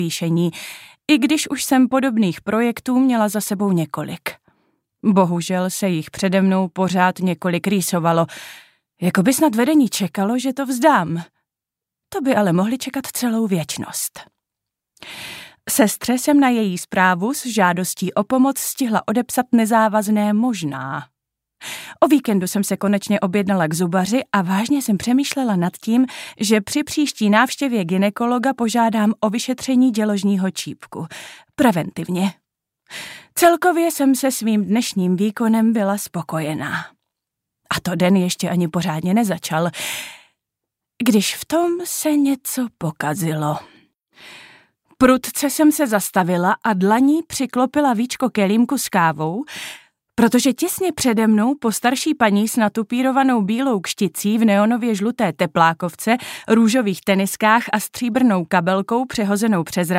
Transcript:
zvýšení, i když už jsem podobných projektů měla za sebou několik. Bohužel se jich přede mnou pořád několik rýsovalo, jako by snad vedení čekalo, že to vzdám. To by ale mohli čekat celou věčnost. Sestře jsem na její zprávu s žádostí o pomoc stihla odepsat nezávazné možná. O víkendu jsem se konečně objednala k zubaři a vážně jsem přemýšlela nad tím, že při příští návštěvě gynekologa požádám o vyšetření děložního čípku. Preventivně. Celkově jsem se svým dnešním výkonem byla spokojená. A to den ještě ani pořádně nezačal, když v tom se něco pokazilo. Prudce jsem se zastavila a dlaní přiklopila víčko kelímku s kávou, protože těsně přede mnou postarší paní s natupírovanou bílou kšticí v neonově žluté teplákovce, růžových teniskách a stříbrnou kabelkou přehozenou přes